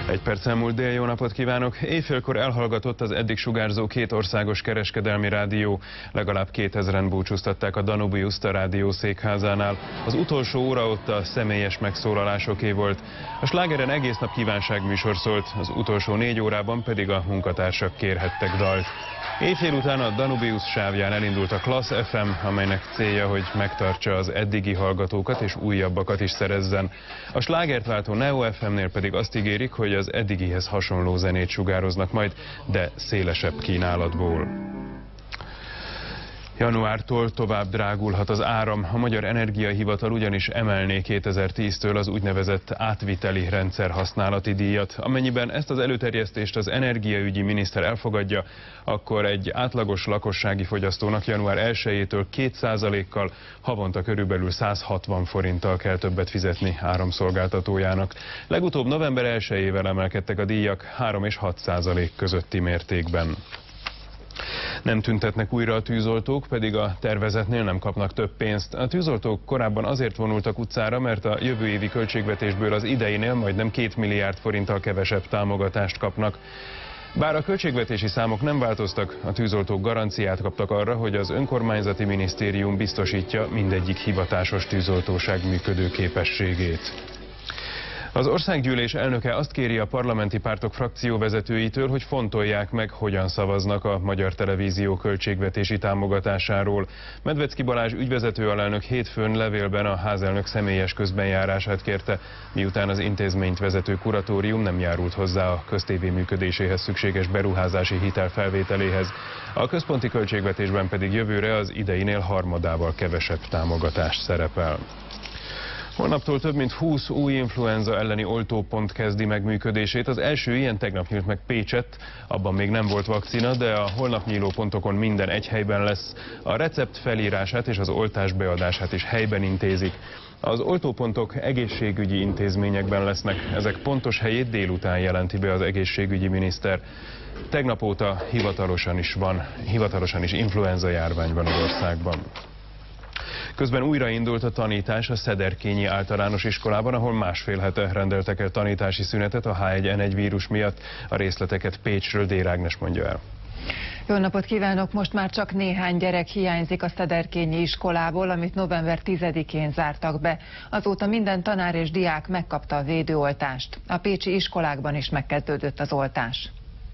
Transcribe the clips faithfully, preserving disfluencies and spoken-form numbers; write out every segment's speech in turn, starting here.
Egy perc elmúlt dél, jó napot kívánok! Éjfélkor elhallgatott az eddig sugárzó két országos kereskedelmi rádió. Legalább kétezren búcsúztatták a Danubiust a rádió székházánál. Az utolsó óra ott a személyes megszólalásoké volt. A slágeren egész nap kívánságműsor szólt, az utolsó négy órában pedig a munkatársak kérhettek dalt. Éjfél után a Danubius sávján elindult a Class ef em, amelynek célja, hogy megtartsa az eddigi hallgatókat és újabbakat is szerezzen. A slágert váltó Neo ef em-nél pedig azt ígérik, hogy az eddigihez hasonló zenét sugároznak majd, de szélesebb kínálatból. Januártól tovább drágulhat az áram. A Magyar Energiahivatal ugyanis emelné kétezer-tíztől az úgynevezett átviteli rendszer használati díjat. Amennyiben ezt az előterjesztést az energiaügyi miniszter elfogadja, akkor egy átlagos lakossági fogyasztónak január elsejétől két százalékkal, havonta körülbelül száz hatvan forinttal kell többet fizetni áramszolgáltatójának. Legutóbb november elsejével emelkedtek a díjak három és hat százalék közötti mértékben. Nem tüntetnek újra a tűzoltók, pedig a tervezetnél nem kapnak több pénzt. A tűzoltók korábban azért vonultak utcára, mert a jövő évi költségvetésből az ideinél majdnem két milliárd forinttal kevesebb támogatást kapnak. Bár a költségvetési számok nem változtak, a tűzoltók garanciát kaptak arra, hogy az önkormányzati minisztérium biztosítja mindegyik hivatásos tűzoltóság működőképességét. Az országgyűlés elnöke azt kéri a parlamenti pártok frakcióvezetőitől, hogy fontolják meg, hogyan szavaznak a Magyar Televízió költségvetési támogatásáról. Medvecki Balázs ügyvezető alelnök hétfőn levélben a házelnök személyes közbenjárását kérte, miután az intézményt vezető kuratórium nem járult hozzá a köztévé működéséhez szükséges beruházási hitel felvételéhez. A központi költségvetésben pedig jövőre az ideinél harmadával kevesebb támogatás szerepel. Holnaptól több mint húsz új influenza elleni oltópont kezdi meg működését. Az első ilyen tegnap nyílt meg Pécsett, abban még nem volt vakcina, de a holnap nyíló pontokon minden egy helyben lesz. A recept felírását és az oltás beadását is helyben intézik. Az oltópontok egészségügyi intézményekben lesznek, ezek pontos helyét délután jelenti be az egészségügyi miniszter. Tegnap óta hivatalosan is van, hivatalosan is influenza járvány van az országban. Közben újraindult a tanítás a Szederkényi Általános Iskolában, ahol másfél hete rendeltek el tanítási szünetet a há egy en egy vírus miatt. A részleteket Pécsről Dér Ágnes mondja el. Jó napot kívánok! Most már csak néhány gyerek hiányzik a Szederkényi iskolából, amit november tizedikén zártak be. Azóta minden tanár és diák megkapta a védőoltást. A pécsi iskolákban is megkezdődött az oltás.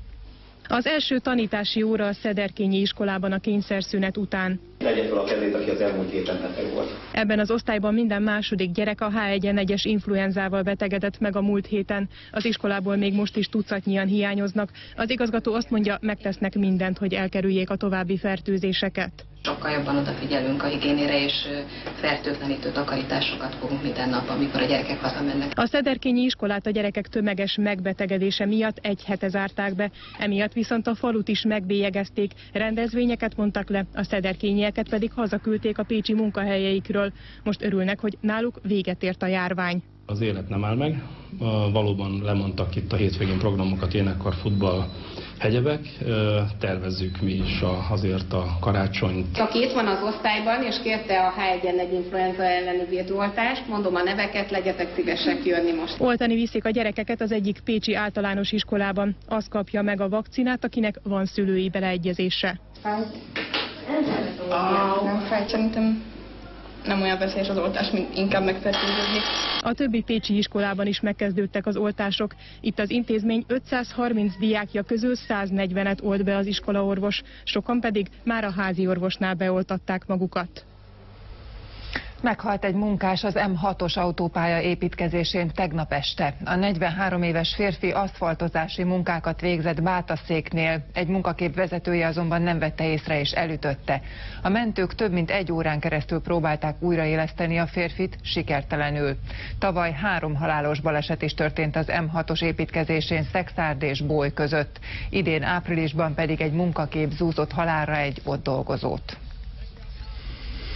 Az első tanítási óra a Szederkényi iskolában a kényszerszünet után. Legyen fel a kezét, aki az elmúlt héten beteg volt. Ebben az osztályban minden második gyerek a há egy en egyes influenzával betegedett meg a múlt héten. Az iskolából még most is tucatnyian hiányoznak. Az igazgató azt mondja, megtesznek mindent, hogy elkerüljék a további fertőzéseket. Sokkal jobban odafigyelünk a higiénére, és fertőtlenítő takarításokat fogunk minden nap, amikor a gyerekek hazamennek. A Szederkényi iskolát a gyerekek tömeges megbetegedése miatt egy hete zárták be, emiatt viszont a falut is megbélyegezték, rendezvényeket mondtak le, a szederkényieket pedig hazaküldték a pécsi munkahelyeikről. Most örülnek, hogy náluk véget ért a járvány. Az élet nem áll meg, valóban lemondtak itt a hétvégén programokat, énekkar, futball, hegyebek, tervezzük mi is azért a karácsonyt. Aki itt van az osztályban és kérte a há egy en egy influenza elleni védőoltást, mondom a neveket, legyetek szívesek jönni most. Oltani viszik a gyerekeket az egyik pécsi általános iskolában. Az kapja meg a vakcinát, akinek van szülői beleegyezése. Fájt. Nem fájt, szerintem nem olyan veszélyes az oltás, mint inkább megfertőződni. A többi pécsi iskolában is megkezdődtek az oltások. Itt az intézmény ötszázharminc diákja közül száznegyvenet olt be az iskolaorvos, sokan pedig már a házi orvosnál beoltatták magukat. Meghalt egy munkás az em hatos autópálya építkezésén tegnap este. A negyvenhárom éves férfi aszfaltozási munkákat végzett Bátaszéknél, egy munkakép vezetője azonban nem vette észre és elütötte. A mentők több mint egy órán keresztül próbálták újraéleszteni a férfit, sikertelenül. Tavaly három halálos baleset is történt az em hatos építkezésén Szexárd és Bóly között. Idén áprilisban pedig egy munkakép zúzott halálra egy ott dolgozót.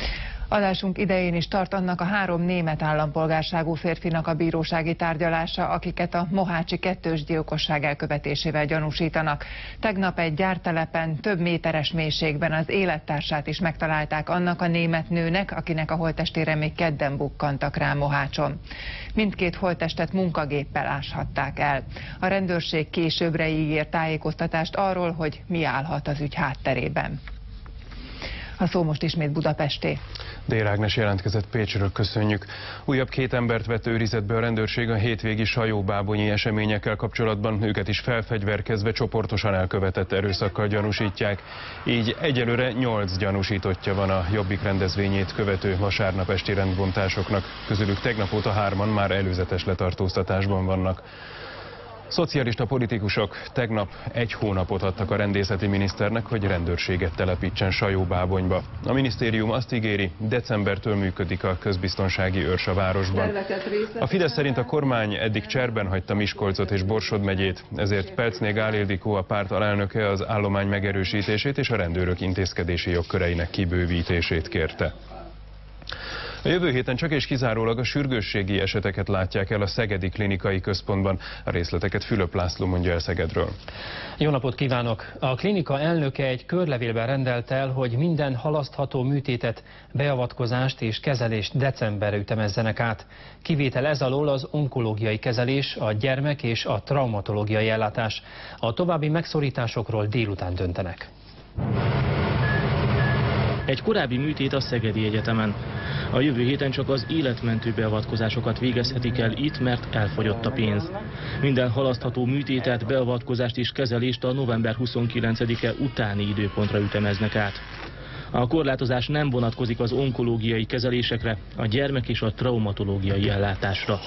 Adásunk idején is tart annak a három német állampolgárságú férfinak a bírósági tárgyalása, akiket a mohácsi kettős gyilkosság elkövetésével gyanúsítanak. Tegnap egy gyártelepen több méteres mélységben az élettársát is megtalálták annak a német nőnek, akinek a holttestére még kedden bukkantak rá Mohácson. Mindkét holttestet munkagéppel áshatták el. A rendőrség későbbre ígért tájékoztatást arról, hogy mi állhat az ügy hátterében. A szó most ismét Budapesté. Dél Ágnes jelentkezett Pécsről, köszönjük. Újabb két embert vett őrizetbe a rendőrség a hétvégi sajóbábonyi eseményekkel kapcsolatban. Őket is felfegyverkezve csoportosan elkövetett erőszakkal gyanúsítják. Így egyelőre nyolc gyanúsítottja van a Jobbik rendezvényét követő vasárnap esti rendbontásoknak. Közülük tegnap óta hárman már előzetes letartóztatásban vannak. Szocialista politikusok tegnap egy hónapot adtak a rendészeti miniszternek, hogy rendőrséget telepítsen Sajóbábonyba. A minisztérium azt ígéri, decembertől működik a közbiztonsági őrs a városban. A Fidesz szerint a kormány eddig cserben hagyta Miskolcot és Borsod megyét, ezért Pelczné Gál Ildikó, a párt alelnöke, az állomány megerősítését és a rendőrök intézkedési jogköreinek kibővítését kérte. A jövő héten csak és kizárólag a sürgősségi eseteket látják el a Szegedi Klinikai Központban. A részleteket Fülöp László mondja el Szegedről. Jó napot kívánok! A klinika elnöke egy körlevélben rendelt el, hogy minden halasztható műtétet, beavatkozást és kezelést decemberre ütemezzenek át. Kivétel ez alól az onkológiai kezelés, a gyermek és a traumatológiai ellátás. A további megszorításokról délután döntenek. Egy korábbi műtét a Szegedi Egyetemen. A jövő héten csak az életmentő beavatkozásokat végezhetik el itt, mert elfogyott a pénz. Minden halasztható műtétet, beavatkozást és kezelést a november huszonkilencedike utáni időpontra ütemeznek át. A korlátozás nem vonatkozik az onkológiai kezelésekre, a gyermek és a traumatológiai ellátásra.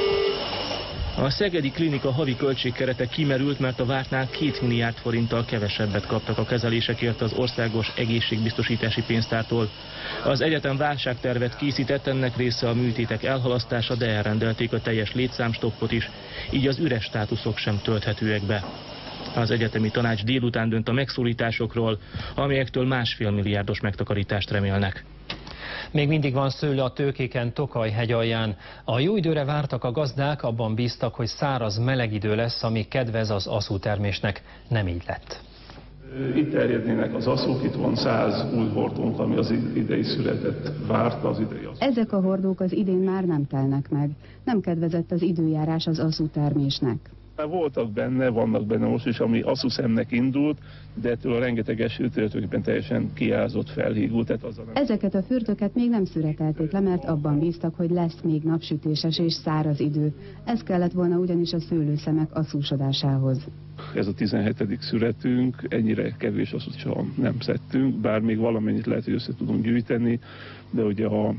A Szegedi Klinika havi költségkerete kimerült, mert a vártnál két milliárd forinttal kevesebbet kaptak a kezelésekért az Országos Egészségbiztosítási Pénztártól. Az egyetem válságtervet készített, ennek része a műtétek elhalasztása, de elrendelték a teljes létszámstoppot is, így az üres státuszok sem tölthetőek be. Az egyetemi tanács délután dönt a megszólításokról, amelyektől másfél milliárdos megtakarítást remélnek. Még mindig van szőlő a Tőkéken Tokaj hegyalján. A jó időre vártak a gazdák, abban bíztak, hogy száraz, meleg idő lesz, ami kedvez az aszútermésnek. Nem így lett. Itt terjednének az aszók, itt van száz új hordónk, ami az idei született várta az idei aszó. Ezek a hordók az idén már nem telnek meg. Nem kedvezett az időjárás az aszútermésnek. Voltak benne, vannak benne most is, ami asszuszemnek indult, de ettől a rengeteg eső tulajdonképpen teljesen kiázott, felhígult. Tehát az a nem... Ezeket a fürtöket még nem szüretelték le, mert abban bíztak, hogy lesz még napsütéses és száraz idő. Ez kellett volna ugyanis a szőlőszemek asszúsodásához. Ez a tizenhetedik szüretünk, ennyire kevés asszút soha nem szedtünk, bár még valamennyit lehet, hogy össze tudunk gyűjteni, de ugye a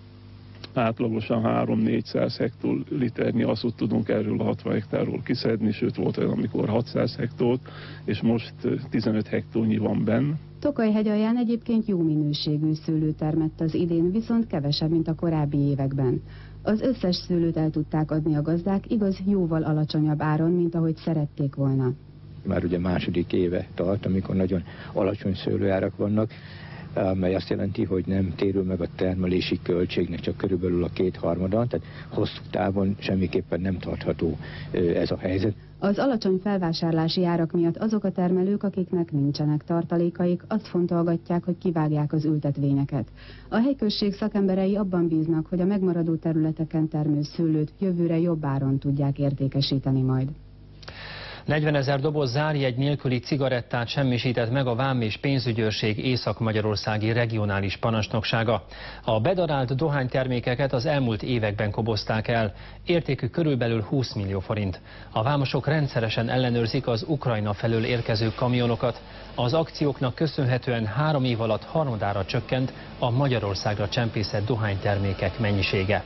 átlagosan három-négyszáz hektoliternyi asszút tudunk erről a hatvan hektárról kiszedni, sőt volt olyan, amikor hatszáz hektót, és most tizenöt hektónyi van benn. Tokaj hegyalján egyébként jó minőségű szőlő termett az idén, viszont kevesebb, mint a korábbi években. Az összes szőlőt el tudták adni a gazdák, igaz, jóval alacsonyabb áron, mint ahogy szerették volna. Már ugye második éve tart, amikor nagyon alacsony szőlőárak vannak, mely azt jelenti, hogy nem térül meg a termelési költségnek csak körülbelül a kétharmadan, tehát hosszú távon semmiképpen nem tartható ez a helyzet. Az alacsony felvásárlási árak miatt azok a termelők, akiknek nincsenek tartalékaik, azt fontolgatják, hogy kivágják az ültetvényeket. A helyközség szakemberei abban bíznak, hogy a megmaradó területeken termő szőlőt jövőre jobb áron tudják értékesíteni majd. negyvenezer doboz zárjegy nélküli cigarettát semmisített meg a Vám és Pénzügyőrség Észak-Magyarországi Regionális Parancsnoksága. A bedarált dohánytermékeket az elmúlt években kobozták el. Értékük körülbelül húsz millió forint. A vámosok rendszeresen ellenőrzik az Ukrajna felől érkező kamionokat. Az akcióknak köszönhetően három év alatt harmadára csökkent a Magyarországra csempészett dohánytermékek mennyisége.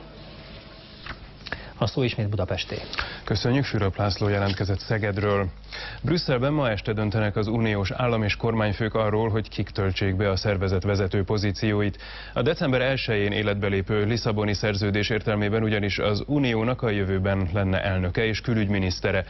A szó ismét Budapesté. Köszönjük, Fülöp László jelentkezett Szegedről. Brüsszelben ma este döntenek az uniós állam- és kormányfők arról, hogy kik töltsék be a szervezet vezető pozícióit. A december elsején életbe lépő Lisszaboni szerződés értelmében ugyanis az uniónak a jövőben lenne elnöke és külügyminisztere.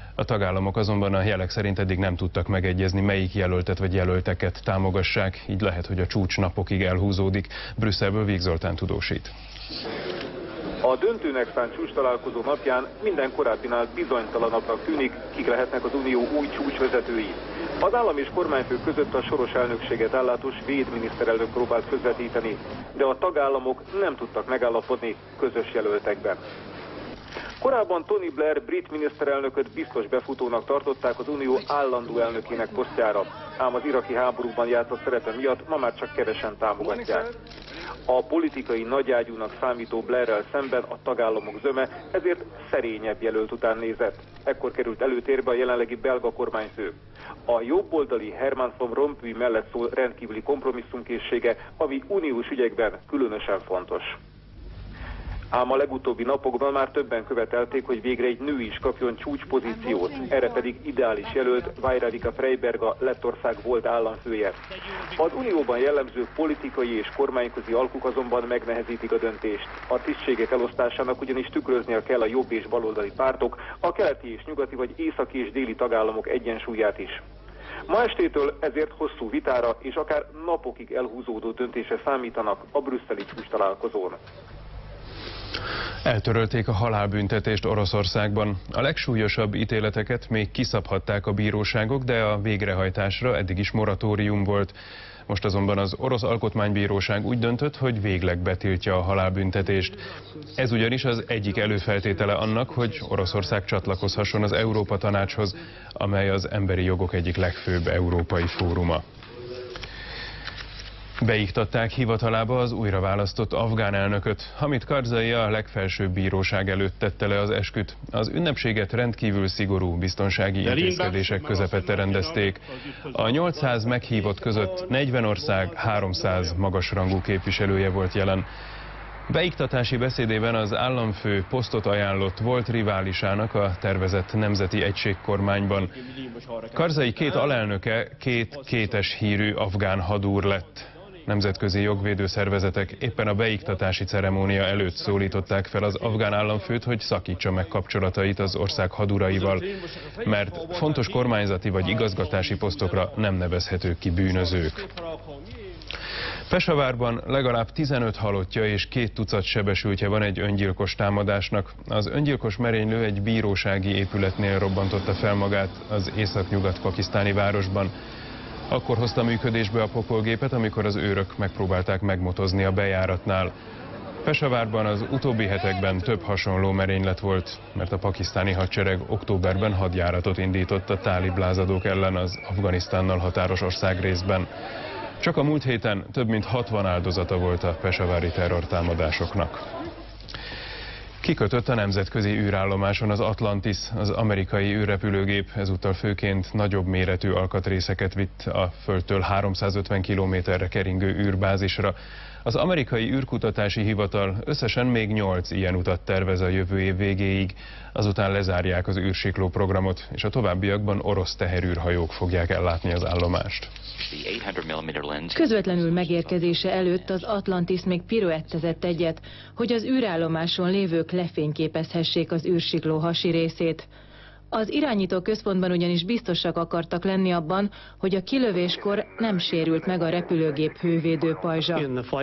A tagállamok azonban a jelek szerint eddig nem tudtak megegyezni, melyik jelöltet vagy jelölteket támogassák, így lehet, hogy a csúcs napokig elhúzódik. Brüsszelből Víg Zoltán tudósít. A döntőnek szánt csúcs találkozó napján minden korábbinál bizonytalanabbnak tűnik, kik lehetnek az Unió új csúcsvezetői. Az állam és kormányfők között a soros elnökséget ellátó svéd miniszterelnök próbált közvetíteni, de a tagállamok nem tudtak megállapodni közös jelöltekben. Korábban Tony Blair brit miniszterelnököt biztos befutónak tartották az Unió állandó elnökének posztjára, ám az iraki háborúban játszott szerepe miatt ma már csak kevesen támogatják. A politikai nagyágyúnak számító Blairrel szemben a tagállamok zöme ezért szerényebb jelölt után nézett. Ekkor került előtérbe a jelenlegi belga kormányfő. A jobboldali Herman van Rompuy mellett szól rendkívüli kompromisszumkészsége, ami uniós ügyekben különösen fontos. Ám a legutóbbi napokban már többen követelték, hogy végre egy nő is kapjon csúcspozíciót, erre pedig ideális jelölt Vajradika Freiberga Lettország volt államfője. Az Unióban jellemző politikai és kormányközi alkuk azonban megnehezítik a döntést. A tisztségek elosztásának ugyanis tükröznie kell a jobb és baloldali pártok, a keleti és nyugati vagy északi és déli tagállamok egyensúlyát is. Ma estétől ezért hosszú vitára és akár napokig elhúzódó döntése számítanak a brüsszeli csúcstalálkozón. Eltörölték a halálbüntetést Oroszországban. A legsúlyosabb ítéleteket még kiszabhatták a bíróságok, de a végrehajtásra eddig is moratórium volt. Most azonban az orosz alkotmánybíróság úgy döntött, hogy végleg betiltja a halálbüntetést. Ez ugyanis az egyik előfeltétele annak, hogy Oroszország csatlakozhasson az Európa Tanácshoz, amely az emberi jogok egyik legfőbb európai fóruma. Beiktatták hivatalába az újra választott afgán elnököt. Hamid Karzai a legfelsőbb bíróság előtt tette le az esküt. Az ünnepséget rendkívül szigorú biztonsági intézkedések közepette rendezték. A nyolcszáz meghívott között negyven ország háromszáz magasrangú képviselője volt jelen. Beiktatási beszédében az államfő posztot ajánlott volt riválisának a tervezett nemzeti egységkormányban. Karzai két alelnöke két kétes hírű afgán hadúr lett. Nemzetközi jogvédő szervezetek éppen a beiktatási ceremónia előtt szólították fel az afgán államfőt, hogy szakítsa meg kapcsolatait az ország haduraival, mert fontos kormányzati vagy igazgatási posztokra nem nevezhetők ki bűnözők. Pesavárban legalább tizenöt halottja és két tucat sebesültje van egy öngyilkos támadásnak. Az öngyilkos merénylő egy bírósági épületnél robbantotta fel magát az északnyugat-pakisztáni városban. Akkor hozta működésbe a pokolgépet, amikor az őrök megpróbálták megmotozni a bejáratnál. Pesavárban az utóbbi hetekben több hasonló merénylet volt, mert a pakisztáni hadsereg októberben hadjáratot indított a tálib lázadók ellen az Afganisztánnal határos országrészben. Csak a múlt héten több mint hatvan áldozata volt a pesavári terrortámadásoknak. Kikötött a nemzetközi űrállomáson az Atlantis, az amerikai űrrepülőgép, ezúttal főként nagyobb méretű alkatrészeket vitt a Földtől háromszázötven kilométerre keringő űrbázisra. Az amerikai űrkutatási hivatal összesen még nyolc ilyen utat tervez a jövő év végéig, azután lezárják az űrsikló programot, és a továbbiakban orosz teherűrhajók fogják ellátni az állomást. Közvetlenül megérkezése előtt az Atlantis még piruettezett egyet, hogy az űrállomáson lévők lefényképezhessék az űrsikló hasi részét. Az irányító központban ugyanis biztosak akartak lenni abban, hogy a kilövéskor nem sérült meg a repülőgép hővédő pajzsa.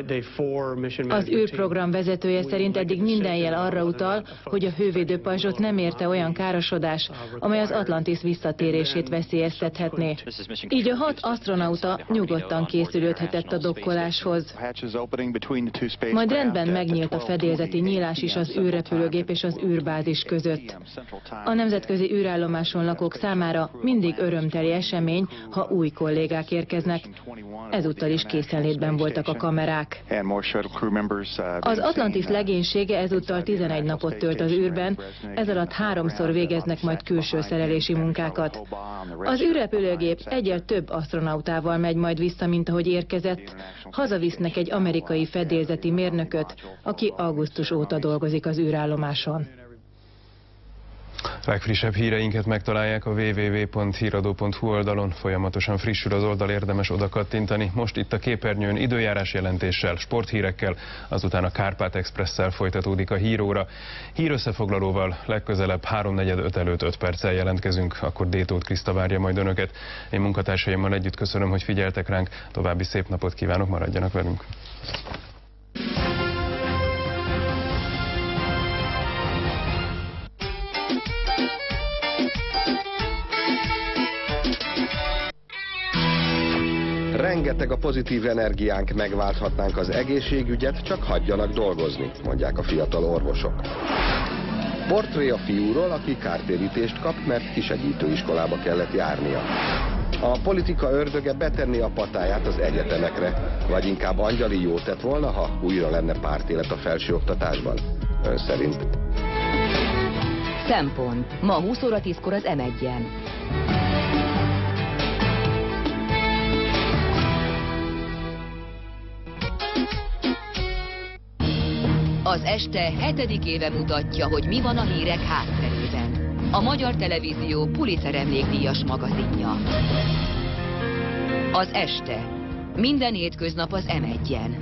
Az űrprogram vezetője szerint eddig minden jel arra utal, hogy a hővédő pajzsot nem érte olyan károsodás, amely az Atlantis visszatérését veszélyeztethetné. Így a hat asztronauta nyugodtan készülődhetett a dokkoláshoz. Majd rendben megnyílt a fedélzeti nyílás is az űrrepülőgép és az űrbázis között. A nemzetközi űrállomáson lakók számára mindig örömteli esemény, ha új kollégák érkeznek. Ezúttal is készenlétben voltak a kamerák. Az Atlantis legénysége ezúttal tizenegy napot tölt az űrben, ez alatt háromszor végeznek majd külső szerelési munkákat. Az űrrepülőgép egyel több asztronautával megy majd vissza, mint ahogy érkezett. Hazavisznek egy amerikai fedélzeti mérnököt, aki augusztus óta dolgozik az űrállomáson. Legfrissebb híreinket megtalálják a double-u double-u double-u pont híradó pont hu oldalon, folyamatosan frissül az oldal, érdemes oda kattintani. Most itt a képernyőn időjárás jelentéssel, sporthírekkel, azután a Kárpát Expresszel folytatódik a híróra. Hírösszefoglalóval legközelebb háromnegyed öt előtt öt perccel jelentkezünk, akkor Détóth Kriszta várja majd önöket. Én munkatársaimmal együtt köszönöm, hogy figyeltek ránk, további szép napot kívánok, maradjanak velünk! Rengeteg a pozitív energiánk, megválthatnánk az egészségügyet, csak hagyjanak dolgozni, mondják a fiatal orvosok. Portré a fiúról, aki kártérítést kap, mert kisegítőiskolába kellett járnia. A politika ördöge betenni a patáját az egyetemekre, vagy inkább angyali jót tett volna, ha újra lenne pártélet a felsőoktatásban. Ön szerint? Szempont. Ma húsz óra tízkor az em egyen. Az este hetedik éve mutatja, hogy mi van a hírek hátterében. A Magyar Televízió Pulitzer emlékdíjas magazinja. Az este. Minden hétköznap az em egyen.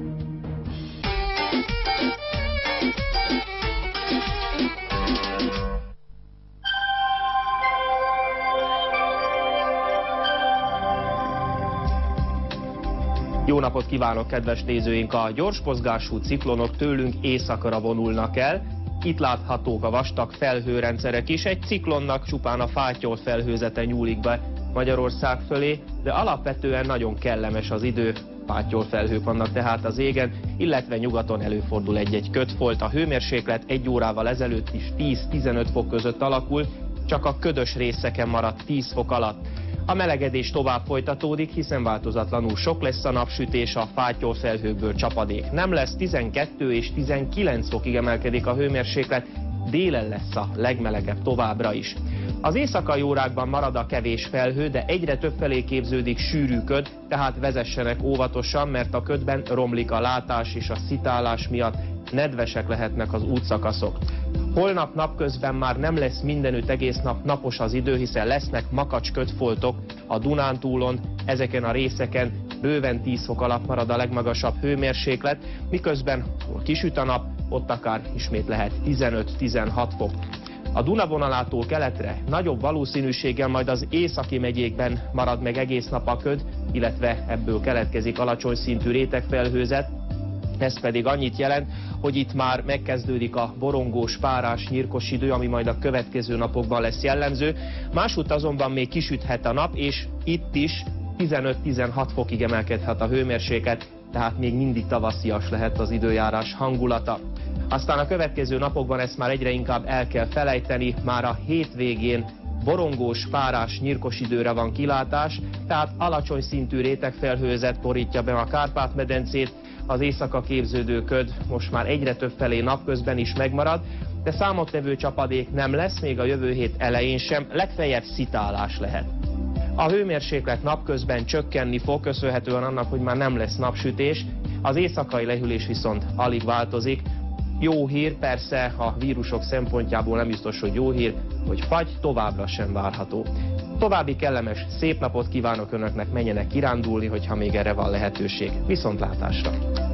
Jó napot kívánok, kedves nézőink! A gyorsmozgású ciklonok tőlünk északra vonulnak el. Itt láthatók a vastag felhőrendszerek is. Egy ciklonnak csupán a fátyol felhőzete nyúlik be Magyarország fölé, de alapvetően nagyon kellemes az idő. Fátyol felhők vannak tehát az égen, illetve nyugaton előfordul egy-egy kötfolt. A hőmérséklet egy órával ezelőtt is tíz-tizenöt fok között alakult, csak a ködös részeken maradt tíz fok alatt. A melegedés tovább folytatódik, hiszen változatlanul sok lesz a napsütés, a fátyol felhőkből csapadék nem lesz, tizenkettő és tizenkilenc fokig emelkedik a hőmérséklet, délen lesz a legmelegebb továbbra is. Az éjszakai órákban marad a kevés felhő, de egyre többfelé képződik sűrű köd, tehát vezessenek óvatosan, mert a ködben romlik a látás és a szitálás miatt nedvesek lehetnek az útszakaszok. Holnap napközben már nem lesz mindenütt egész nap napos az idő, hiszen lesznek makacs kötfoltok a Dunántúlon, ezeken a részeken bőven tíz fok alatt marad a legmagasabb hőmérséklet, miközben hol kisüt a nap, ott akár ismét lehet tizenöt-tizenhat fok. A Duna vonalától keletre nagyobb valószínűséggel majd az északi megyékben marad meg egész nap a köd, illetve ebből keletkezik alacsony szintű rétegfelhőzet. Ez pedig annyit jelent, hogy itt már megkezdődik a borongós, párás, nyírkos idő, ami majd a következő napokban lesz jellemző. Másútt azonban még kisüthet a nap, és itt is tizenöt-tizenhat fokig emelkedhet a hőmérséklet, tehát még mindig tavaszias lehet az időjárás hangulata. Aztán a következő napokban ezt már egyre inkább el kell felejteni, már a hétvégén borongós, párás, nyírkos időre van kilátás, tehát alacsony szintű rétegfelhőzet borítja be a Kárpát-medencét, az éjszaka képződő köd most már egyre több felé napközben is megmarad, de számottevő csapadék nem lesz, még a jövő hét elején sem, legfeljebb szitálás lehet. A hőmérséklet napközben csökkenni fog, köszönhetően annak, hogy már nem lesz napsütés, az éjszakai lehűlés viszont alig változik. Jó hír, persze a vírusok szempontjából nem biztos, hogy jó hír, hogy fagy továbbra sem várható. További kellemes, szép napot kívánok önöknek, menjenek kirándulni, hogyha még erre van lehetőség. Viszontlátásra!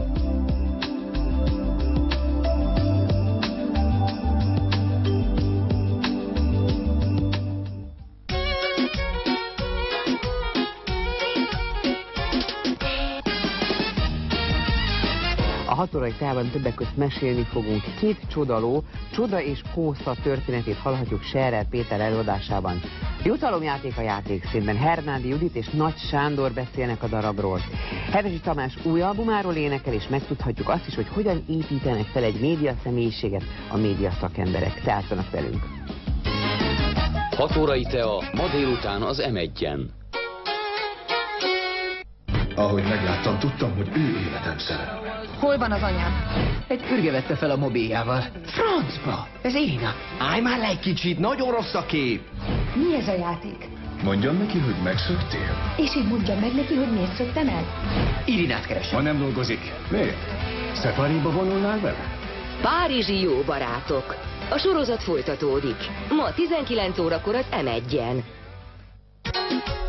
A hat órai távban többek között mesélni fogunk. Két csodaló, Csoda és Kósza történetét hallhatjuk Scherer Péter előadásában. Jutalomjáték a játékszínben. Hernádi Judit és Nagy Sándor beszélnek a darabról. Hevesi Tamás új albumáról énekel, és megtudhatjuk azt is, hogy hogyan építenek fel egy média személyiséget a média szakemberek. Tartsanak velünk! hat órai tea ma délután az em egyen. Ahogy megláttam, tudtam, hogy ő életem szerelme. Hol van az anyám? Egy ürge vette fel a mobiljával. Francba! Ez Irina. Állj már le egy kicsit, nagyon rossz a kép. Mi ez a játék? Mondjam neki, hogy megszöktél? És én mondjam meg neki, hogy miért szöktem el? Irinát keresem. Ha nem dolgozik. Miért? Szefáriba vonulnál vele? Párizsi jó barátok. A sorozat folytatódik. Ma tizenkilenc órakor az em egyen.